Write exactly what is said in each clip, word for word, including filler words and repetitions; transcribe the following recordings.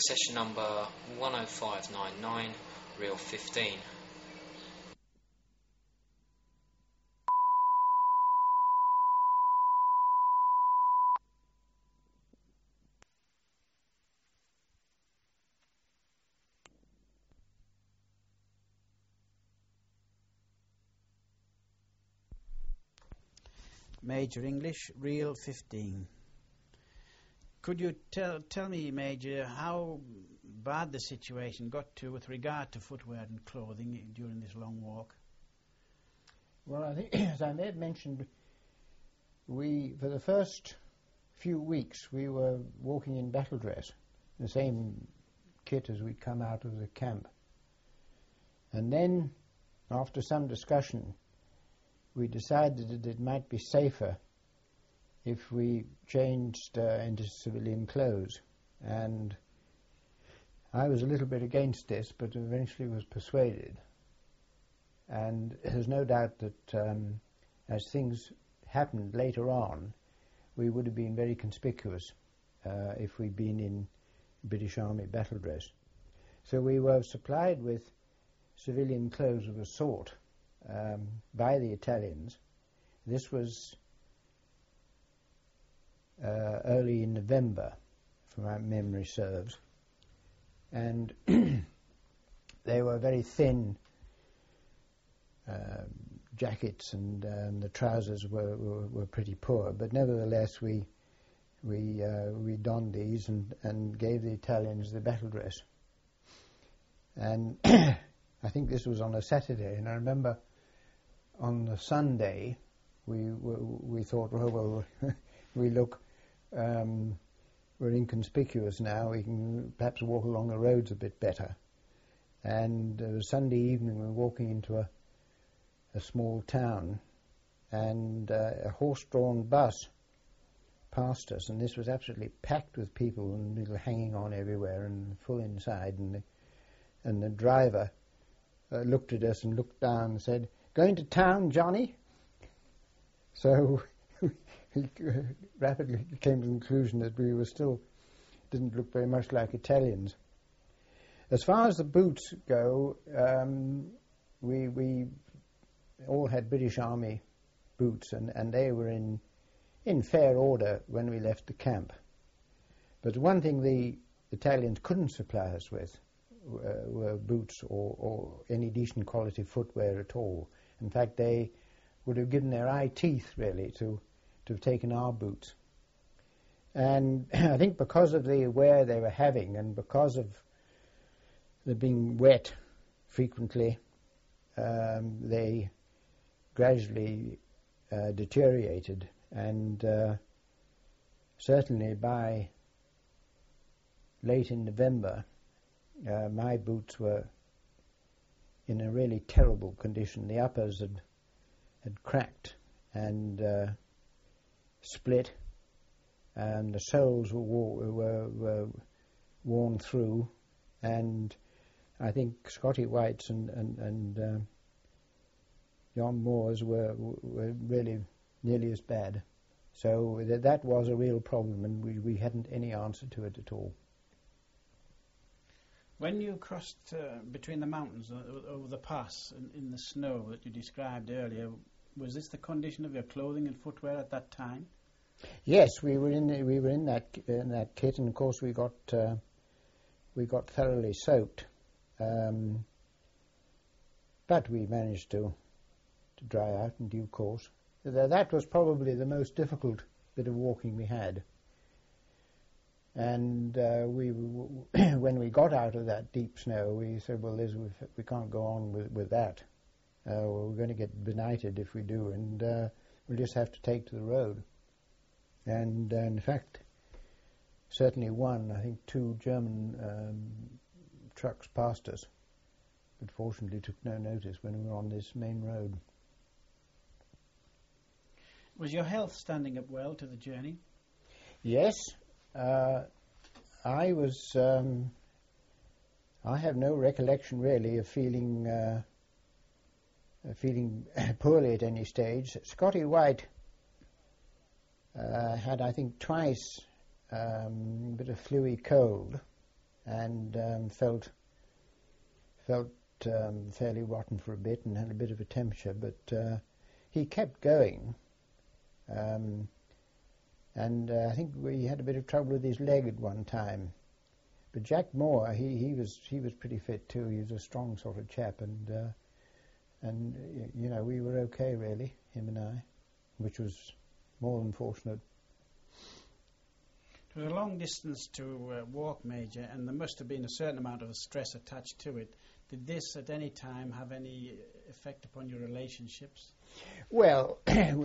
session number one oh five nine nine, reel fifteen. Major English, reel fifteen. Could you tell tell me, Major, how bad the situation got to with regard to footwear and clothing during this long walk? Well, I think, as I may have mentioned, we, for the first few weeks, we were walking in battle dress, the same kit as we'd come out of the camp. And then, after some discussion, we decided that it might be safer if we changed uh, into civilian clothes. And I was a little bit against this, but eventually was persuaded. And there's no doubt that um, as things happened later on, we would have been very conspicuous uh, if we'd been in British Army battle dress. So we were supplied with civilian clothes of a sort um, by the Italians. This was uh, early in November, if my memory serves. And they were very thin uh, jackets, and, uh, and the trousers were, were, were pretty poor. But nevertheless, we we uh, we donned these and, and gave the Italians the battle dress. And I think this was on a Saturday, and I remember on the Sunday we we, we thought, well, well we look, um, we're inconspicuous now. We can perhaps walk along the roads a bit better. And uh, Sunday evening, we were walking into a a small town, and uh, a horse-drawn bus passed us, and this was absolutely packed with people and people hanging on everywhere and full inside. And the, and the driver uh, looked at us and looked down and said, "Going to town, Johnny?" So he rapidly came to the conclusion that we were still didn't look very much like Italians. As far as the boots go, um, we we all had British Army boots, and, and they were in in fair order when we left the camp. But one thing the Italians couldn't supply us with uh, were boots or, or any decent quality footwear at all. In fact, they would have given their eye teeth, really, to, to have taken our boots. And I think because of the wear they were having, and because of them being wet frequently, um, they gradually uh, deteriorated, and uh, certainly by late in November, uh, my boots were in a really terrible condition. The uppers had had cracked and uh, split, and the soles were, were, were worn through, and I think Scotty White's and and, and uh, John Moore's were, were really nearly as bad. So th- that was a real problem, and we, we hadn't any answer to it at all. When you crossed uh, between the mountains uh, over the pass in, in the snow that you described earlier, was this the condition of your clothing and footwear at that time? Yes, we were in the, we were in that in that kit, and of course we got uh, we got thoroughly soaked, um, but we managed to. to dry out in due course. That was probably the most difficult bit of walking we had. And uh, we, when we got out of that deep snow, we said, well, Liz, we can't go on with, with that. Uh, we're going to get benighted if we do, and uh, we'll just have to take to the road. And uh, in fact, certainly one, I think two German um, trucks passed us, but fortunately took no notice when we were on this main road. Was your health standing up well to the journey? Yes. Uh, I was... Um, I have no recollection, really, of feeling uh, feeling poorly at any stage. Scotty White uh, had, I think, twice um, a bit of fluey cold, and um, felt felt um, fairly rotten for a bit and had a bit of a temperature, but uh, he kept going. Um, and uh, I think we had a bit of trouble with his leg at one time. But Jack Moore, he, he was he was pretty fit too. He was a strong sort of chap, and uh, and you know we were okay really, him and I, which was more than fortunate. It was a long distance to uh, walk, Major, and there must have been a certain amount of stress attached to it. Did this at any time have any effect upon your relationships? Well,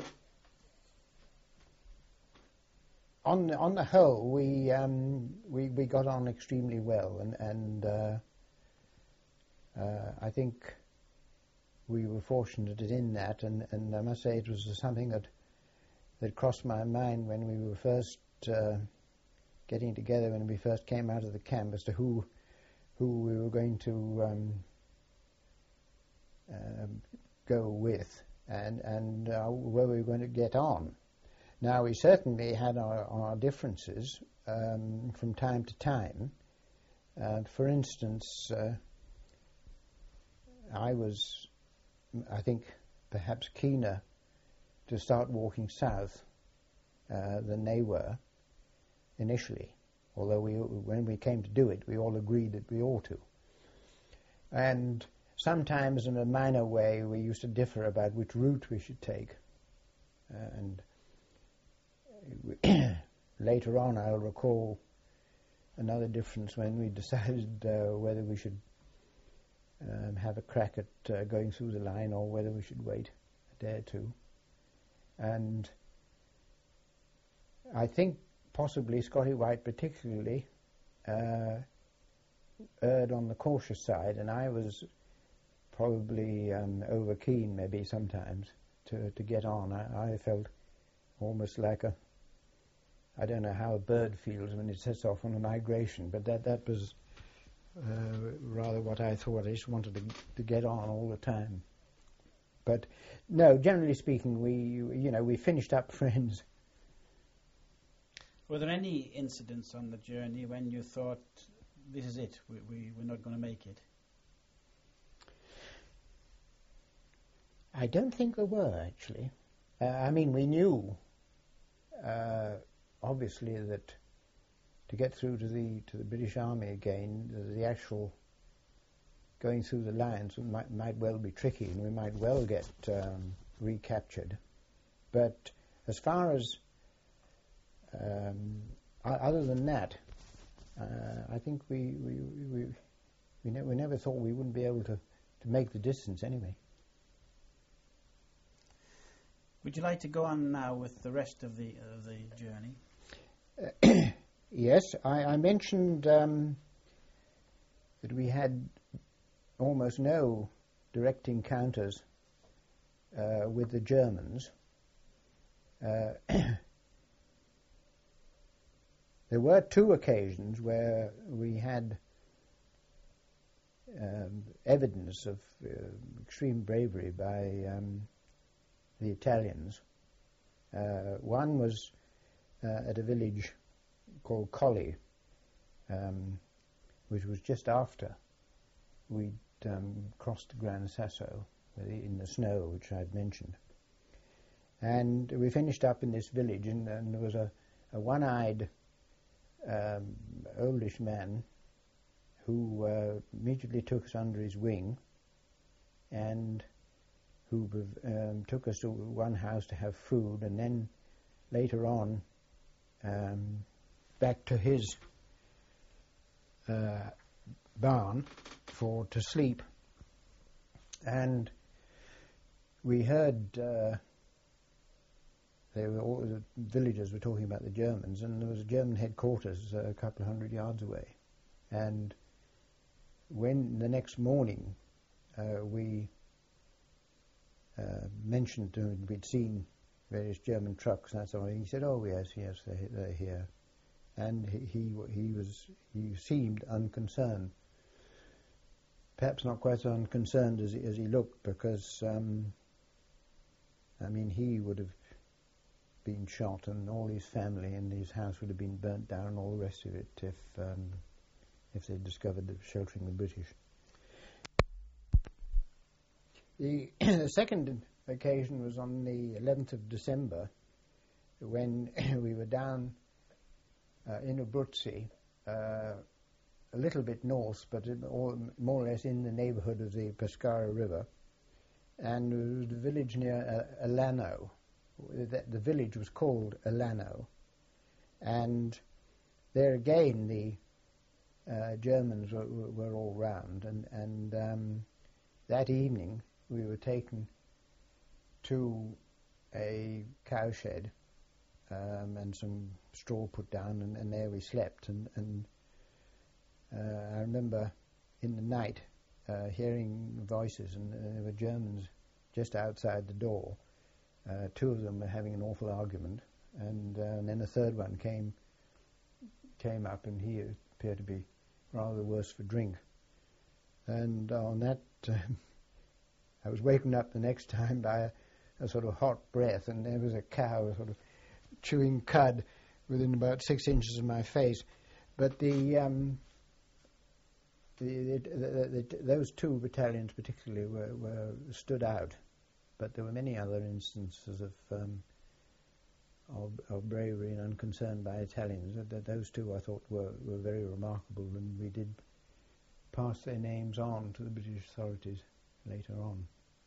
on the, on the whole, we um, we we got on extremely well, and and uh, uh, I think we were fortunate in that, and, and I must say it was something that that crossed my mind when we were first uh, getting together, when we first came out of the camp, as to who who we were going to um, uh, go with, and and uh, where we were going to get on. Now, we certainly had our, our differences um, from time to time. Uh, for instance, uh, I was, I think, perhaps keener to start walking south uh, than they were initially, although we, when we came to do it, we all agreed that we ought to. And sometimes in a minor way, we used to differ about which route we should take. Uh, and later on, I'll recall another difference when we decided uh, whether we should um, have a crack at uh, going through the line or whether we should wait a day or two. And I think possibly Scotty White particularly uh, erred on the cautious side, and I was probably um, over keen maybe sometimes to, to get on. I, I felt almost like a I don't know how a bird feels when it sets off on a migration, but that, that was uh, rather what I thought. I just wanted to, to get on all the time. But no, generally speaking, we you know we finished up friends. Were there any incidents on the journey when you thought, this is it, we, we, we're not going to make it? I don't think there were, actually. Uh, I mean, we knew uh, obviously that to get through to the to the British Army again, the, the actual going through the lines might, might well be tricky, and we might well get um, recaptured. But as far as um, other than that, uh, I think we we we we, ne- we never thought we wouldn't be able to, to make the distance anyway. Would you like to go on now with the rest of the of the journey? Uh, yes, I, I mentioned um, that we had almost no direct encounters uh, with the Germans. Uh, there were two occasions where we had um, evidence of uh, extreme bravery by um, the Italians. Uh, one was uh, at a village called Colli, um, which was just after we'd um, crossed the Gran Sasso in the snow, which I'd mentioned. And we finished up in this village, and, and there was a, a one-eyed um, oldish man who uh, immediately took us under his wing and who um, took us to one house to have food, and then later on um, back to his uh, barn for to sleep. And we heard uh, they were all the villagers were talking about the Germans, and there was a German headquarters uh, a couple of hundred yards away. And when the next morning uh, we Uh, mentioned to him we'd seen various German trucks and that sort of thing. He said, "Oh yes, yes, they're, they're here," and he, he he was he seemed unconcerned. Perhaps not quite so unconcerned as he, as he looked, because um, I mean he would have been shot, and all his family and his house would have been burnt down, and all the rest of it if um, if they discovered the sheltering the British. The second occasion was on the eleventh of December, when we were down uh, in Abruzzi, uh, a little bit north, but in all, more or less in the neighbourhood of the Pescara River, and there was a village near uh, Alano. The, the village was called Alano, and there again the uh, Germans were, were all round, and, and um, that evening we were taken to a cowshed um, and some straw put down, and, and there we slept. And, and uh, I remember in the night uh, hearing voices, and uh, there were Germans just outside the door. Uh, two of them were having an awful argument, and, uh, and then a third one came came up, and he appeared to be rather worse for drink. And on that, uh, I was wakened up the next time by a, a sort of hot breath, and there was a cow sort of chewing cud within about six inches of my face. But the, um, the, the, the, the those two battalions particularly were, were stood out, but there were many other instances of um, of, of bravery and unconcern by Italians. That those two I thought were, were very remarkable, and we did pass their names on to the British authorities later on.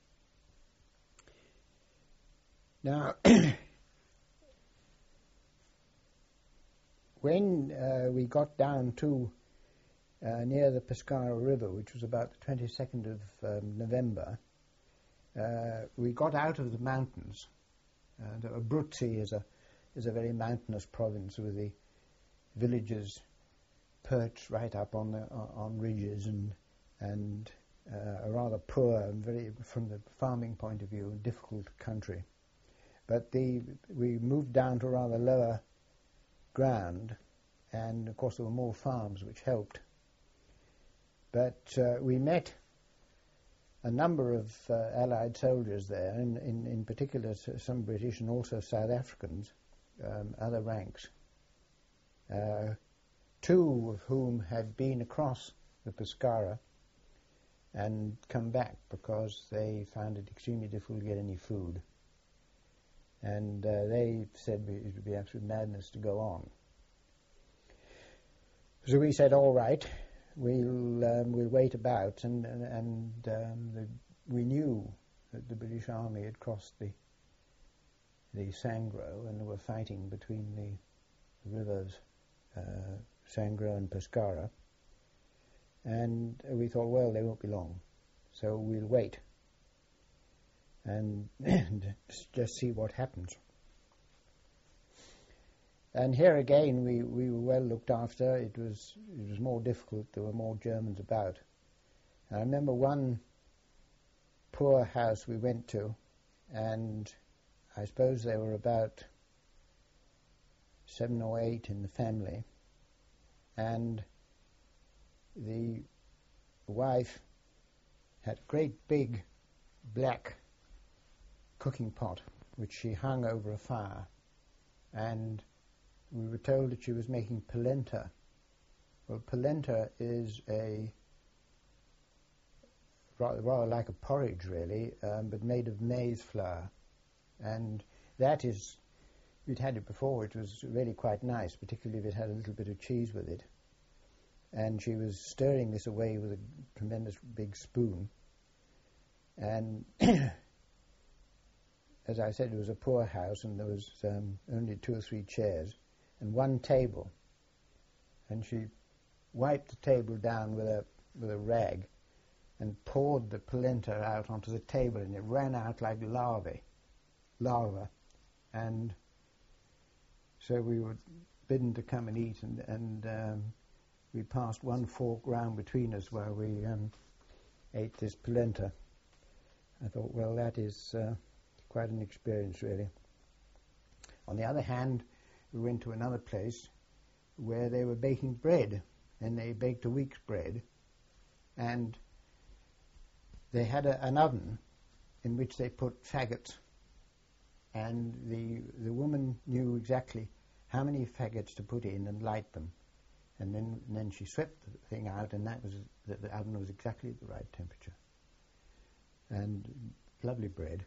Now, when uh, we got down to uh, near the Pescara River, which was about the twenty-second of um, November, uh, we got out of the mountains. And Abruzzi is a is a very mountainous province, with the villages perched right up on the on ridges, and and uh, a rather poor and very, from the farming point of view, difficult country. But the we moved down to rather lower ground, and of course there were more farms, which helped. But uh, we met a number of uh, Allied soldiers there, in, in, in particular some British and also South Africans, um, other ranks, uh, two of whom had been across the Pescara and come back because they found it extremely difficult to get any food. And uh, they said it would be absolute madness to go on. So we said, all right, we'll um, we'll wait about, and and, and um, the, we knew that the British Army had crossed the the Sangro, and they were fighting between the, the rivers uh, Sangro and Pescara, and we thought, well, they won't be long, so we'll wait and, and just see what happens. And here again, we, we were well looked after. It was it was more difficult. There were more Germans about. And I remember one poor house we went to, and I suppose there were about seven or eight in the family, and the wife had a great big black cooking pot which she hung over a fire, and we were told that she was making polenta. Well, polenta is a rather, rather like a porridge, really, um, but made of maize flour, and that is, we'd had it before, it was really quite nice, particularly if it had a little bit of cheese with it. And she was stirring this away with a tremendous big spoon, and as I said, it was a poor house, and there was um, only two or three chairs and one table, and she wiped the table down with a with a rag and poured the polenta out onto the table, and it ran out like lava, lava, and so we were bidden to come and eat, and, and um, we passed one fork round between us while we um, ate this polenta. I thought, well, that is uh, quite an experience, really. On the other hand, we went to another place where they were baking bread, and they baked a week's bread, and they had a, an oven in which they put faggots, and the the woman knew exactly how many faggots to put in and light them, And then, and then she swept the thing out, and that was the, the oven was exactly at the right temperature. And lovely bread.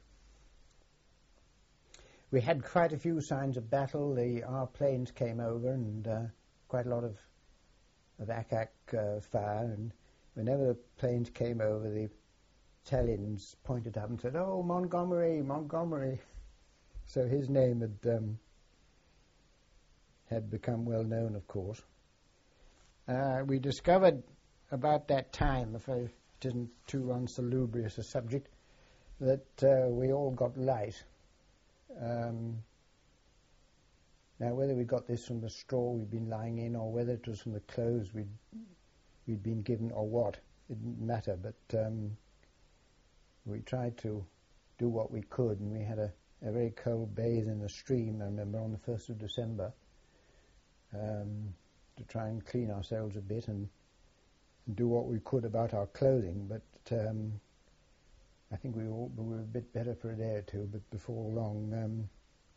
We had quite a few signs of battle. The, our planes came over, and uh, quite a lot of of ack-ack uh, fire. And whenever the planes came over, the Italians pointed up and said, "Oh, Montgomery, Montgomery." So his name had um, had become well known, of course. Uh, we discovered about that time, if it isn't too unsalubrious a subject, that uh, we all got light. Um, now, whether we got this from the straw we'd been lying in, or whether it was from the clothes we'd we'd been given, or what, it didn't matter. But um, we tried to do what we could, and we had a, a very cold bathe in the stream, I remember, on the first of December, um, to try and clean ourselves a bit and, and do what we could about our clothing. But um, I think we, all, we were a bit better for a day or two, but before long, um,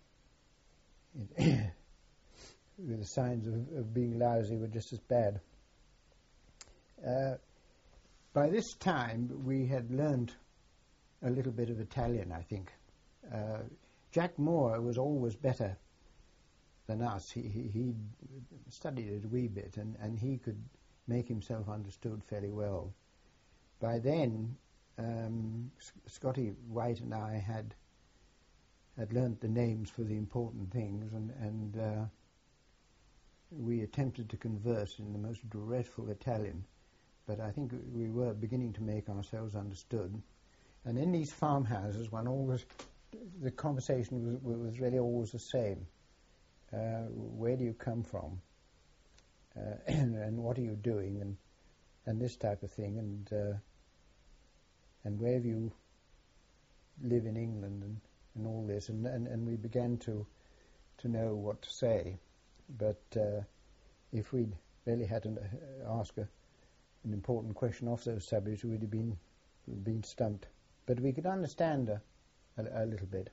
it the signs of, of being lousy were just as bad. Uh, by this time, we had learned a little bit of Italian, I think. Uh, Jack Moore was always better than us. He, he, he studied it a wee bit, and, and he could make himself understood fairly well. By then, um, Scotty White and I had had learnt the names for the important things, and, and uh, we attempted to converse in the most dreadful Italian, but I think we were beginning to make ourselves understood. And in these farmhouses, one always, the conversation was, was really always the same. Uh, where do you come from? Uh, and, and what are you doing? And and this type of thing. And uh, and where do you live in England? And, and all this. And, and and we began to to know what to say. But uh, if we'd really had to ask a, an important question off those subjects, we'd have been been stumped. But we could understand a, a, a little bit.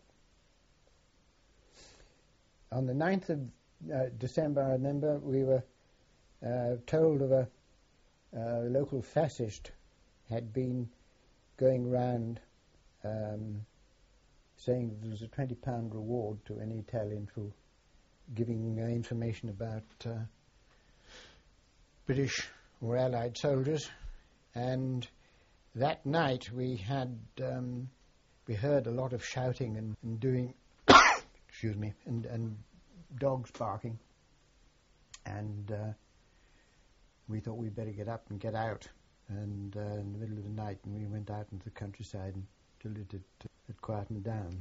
On the ninth of uh, December, I remember, we were uh, told of a uh, local fascist had been going round um, saying that there was a twenty pound reward to any Italian for giving uh, information about uh, British or Allied soldiers. And that night we had um, we heard a lot of shouting and, and doing excuse me and, and dogs barking, and uh, we thought we'd better get up and get out, and uh, in the middle of the night, and we went out into the countryside until it had, had quietened down.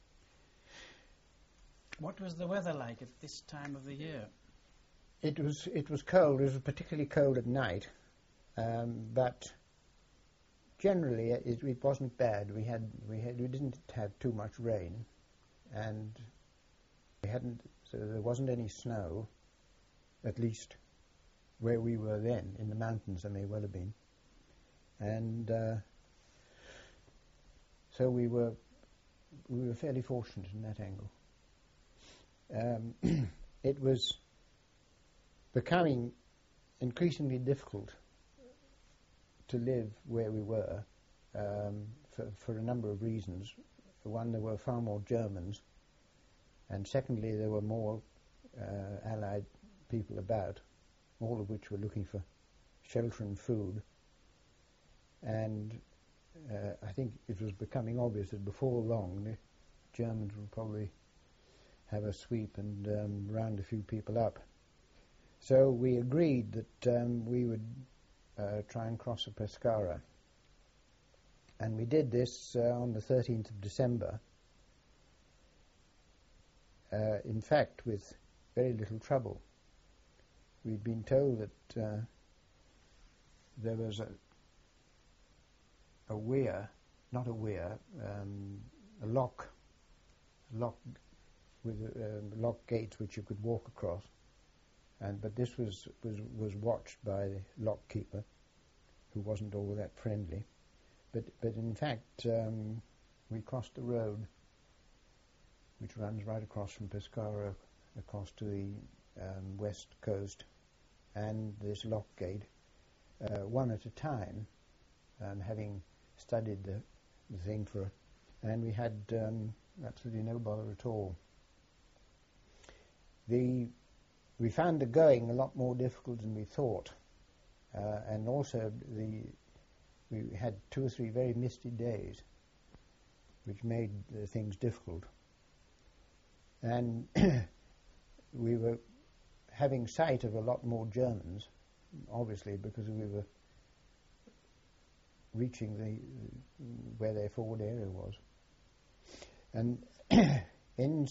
What was the weather like at this time of the year? It was it was cold. It was particularly cold at night, um, but generally it, it wasn't bad. We had we had we didn't have too much rain, and we hadn't. So there wasn't any snow, at least where we were then. In the mountains there may well have been, and uh, so we were we were fairly fortunate in that angle. Um, it was becoming increasingly difficult to live where we were um, for, for a number of reasons. One, there were far more Germans, and secondly, there were more uh, Allied people about, all of which were looking for shelter and food. And uh, I think it was becoming obvious that before long the Germans would probably have a sweep and um, round a few people up. So we agreed that um, we would uh, try and cross the Pescara. And we did this uh, on the thirteenth of December, uh, in fact with very little trouble. We'd been told that uh, there was a, a weir, not a weir, um, a lock, a lock with uh, lock gates which you could walk across, and but this was, was, was watched by the lock keeper, who wasn't all that friendly. But but in fact um, we crossed the road, which runs right across from Pescara across to the um, west coast, and this lock gate, uh, one at a time, um, having studied the, the thing for, and we had um, absolutely no bother at all. The we found the going a lot more difficult than we thought, uh, and also the we had two or three very misty days, which made the things difficult. And we were having sight of a lot more Germans, obviously because we were reaching the where their forward area was. And in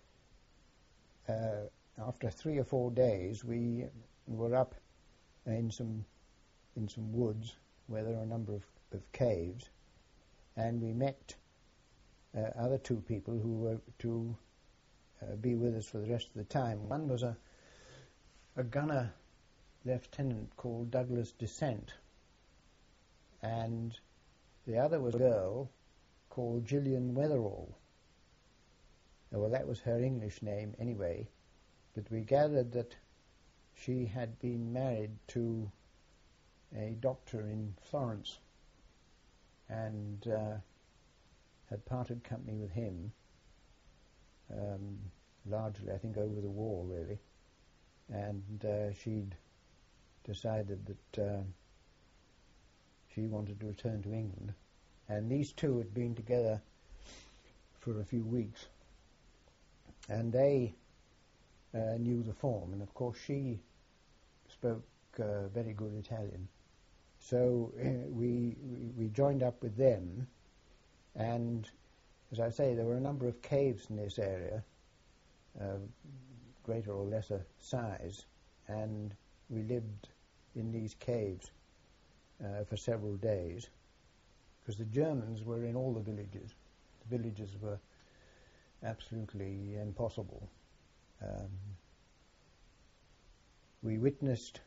uh, after three or four days, we were up in some in some woods where there are a number of, of caves, and we met uh, other two people who were to uh, be with us for the rest of the time. One was a a gunner lieutenant called Douglas Descent, and the other was a girl called Gillian Weatherall. Well, that was her English name anyway, but we gathered that she had been married to a doctor in Florence and uh, had parted company with him, um, largely, I think, over the war, really. And uh, she'd decided that uh, she wanted to return to England. And these two had been together for a few weeks. And they uh, knew the form. And, of course, she spoke uh, very good Italian. So uh, we, we joined up with them. And, as I say, there were a number of caves in this area, uh, greater or lesser size, and we lived in these caves uh, for several days, because the Germans were in all the villages. The villages were absolutely impossible. Um, we witnessed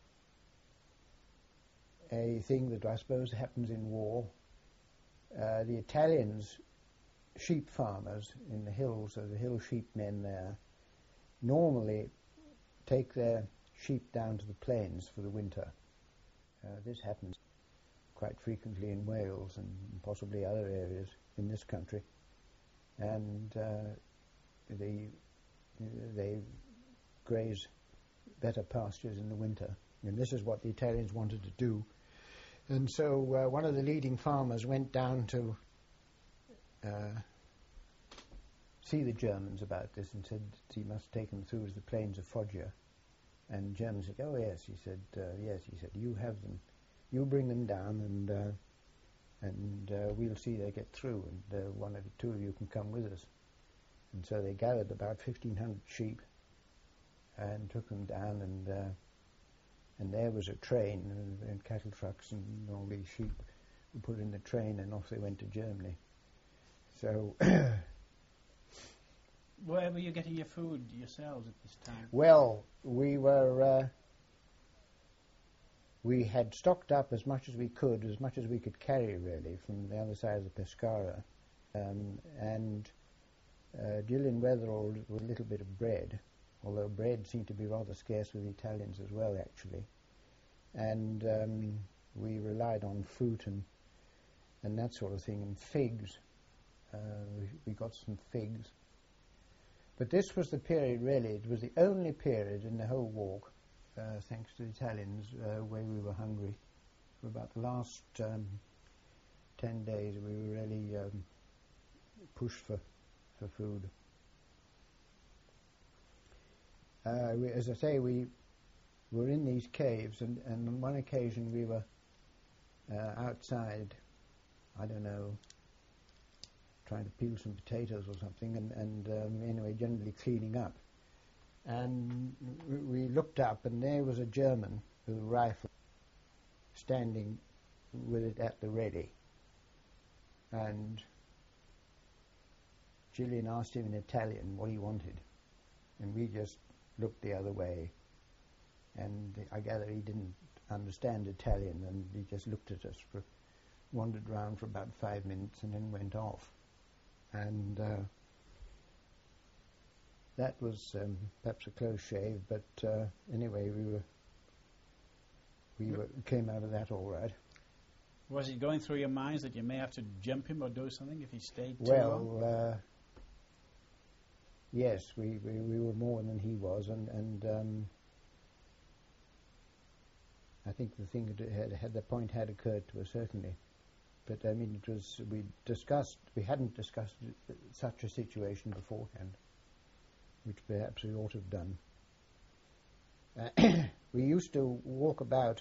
a thing that I suppose happens in war. Uh, the Italians, sheep farmers in the hills, or the hill sheep men there, normally take their sheep down to the plains for the winter. Uh, this happens quite frequently in Wales and possibly other areas in this country. And uh, they, they graze better pastures in the winter. And this is what the Italians wanted to do. And so uh, one of the leading farmers went down to uh, see the Germans about this and said he must take them through the plains of Foggia. And the Germans said, oh yes, he said, uh, yes, he said, you have them, you bring them down and uh, and uh, we'll see they get through, and uh, one or two of you can come with us. And so they gathered about fifteen hundred sheep and took them down, and uh, and there was a train and, and cattle trucks and all these sheep were put in the train, and off they went to Germany. So where were you getting your food yourselves at this time? Well, we were uh, we had stocked up as much as we could, as much as we could carry, really, from the other side of the Pescara, um, and uh, Gillian Weatherall with a little bit of bread, although bread seemed to be rather scarce with the Italians as well, actually. And um, we relied on fruit and and that sort of thing, and figs. Uh, we, we got some figs. But this was the period, really, it was the only period in the whole war, uh, thanks to the Italians, uh, where we were hungry. For about the last um, ten days, we were really um, pushed for, for food. Uh, we, as I say, we were in these caves, and, and on one occasion we were uh, outside, I don't know, trying to peel some potatoes or something, and, and um, anyway, generally cleaning up. And we looked up, and there was a German with a rifle standing with it at the ready. And Gillian asked him in Italian what he wanted, and we just looked the other way. And I gather he didn't understand Italian, and he just looked at us, for, wandered round for about five minutes, and then went off. And uh, that was um, perhaps a close shave, but uh, anyway, we were we were, came out of that all right. Was it going through your minds that you may have to jump him or do something if he stayed too long? Well, uh, yes, we, we, we were more than he was, and, and um, I think the thing had, had, had the point had occurred to us, certainly. But I mean, it was, we discussed, we hadn't discussed such a situation beforehand, which perhaps we ought to have done. Uh, we used to walk about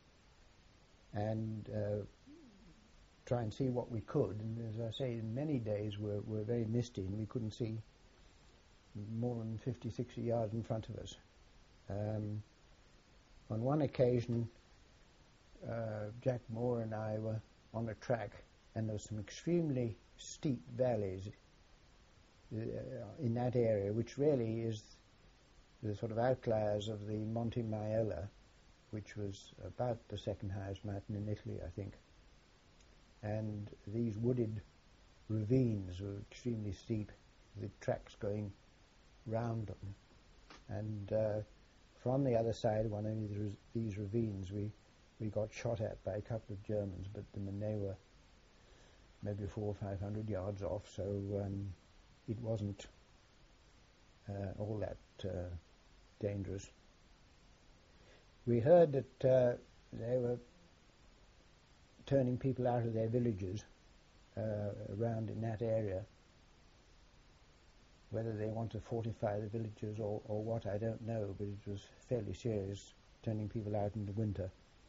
and uh, try and see what we could, and as I say, many days were, were very misty and we couldn't see more than fifty, sixty yards in front of us. Um, on one occasion, uh, Jack Moore and I were on a track, and there were some extremely steep valleys uh, in that area, which really is the sort of outliers of the Monte Maiella, which was about the second highest mountain in Italy, I think. And these wooded ravines were extremely steep, the tracks going round them. And uh, from the other side of one of these, these ravines, we, we got shot at by a couple of Germans, but I mean, they were maybe four or five hundred yards off, so um, it wasn't uh, all that uh, dangerous. We heard that uh, they were turning people out of their villages uh, around in that area. Whether they want to fortify the villages or, or what, I don't know, but it was fairly serious, turning people out in the winter.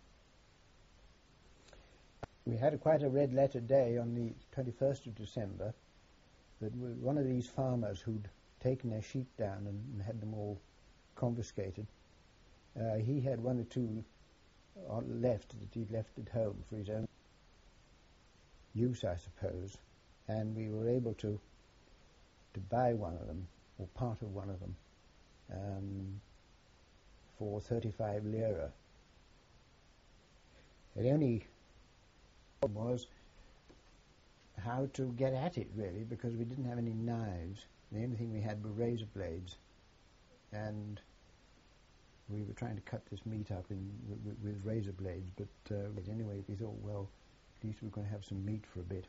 We had a, quite a red letter day on the twenty-first of December, that one of these farmers who'd taken their sheep down and, and had them all confiscated, uh, he had one or two left that he'd left at home for his own use, I suppose, and we were able to to buy one of them, or part of one of them, um, for thirty-five lira. The only problem was how to get at it, really, because we didn't have any knives. The only thing we had were razor blades, and we were trying to cut this meat up in, with, with razor blades, but uh, anyway, we thought, well, at least we're going to have some meat for a bit.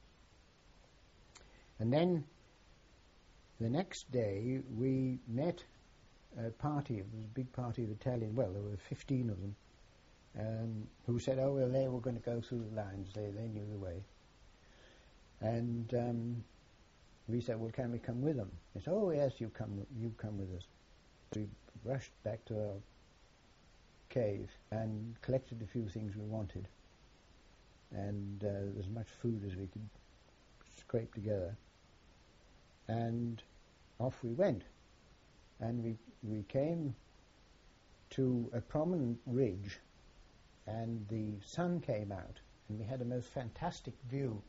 And then the next day we met a party, it was a big party of Italian, well, there were fifteen of them, um, who said, oh, well, they were going to go through the lines, they, they knew the way. And um, we said, well, can we come with them? They said, oh, yes, you come, you come with us. We rushed back to our cave and collected a few things we wanted, and uh, as much food as we could scrape together. And off we went, and we we came to a prominent ridge, and the sun came out, and we had a most fantastic view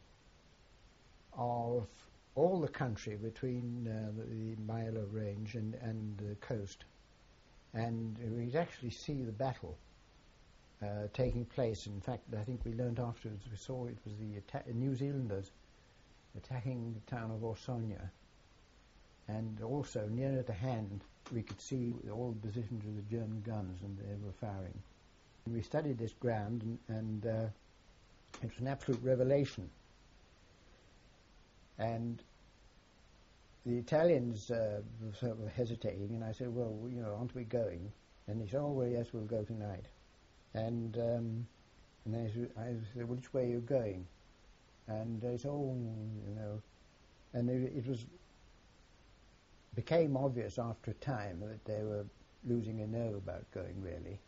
of all the country between uh, the, the Maiella range and, and the coast, and we could actually see the battle uh, taking place. In fact, I think we learned afterwards, we saw it was the atta- New Zealanders attacking the town of Orsonia. And also, near at hand, we could see all the positions of the German guns, and they were firing. And we studied this ground, and, and uh, it was an absolute revelation. And the Italians uh, were sort of hesitating, and I said, well, you know, aren't we going? And he said, oh, well, yes, we'll go tonight. And, um, and I said, I said, which way are you going? And they said, oh, you know, and it, it was... became obvious after a time that they were losing a nerve about going, really.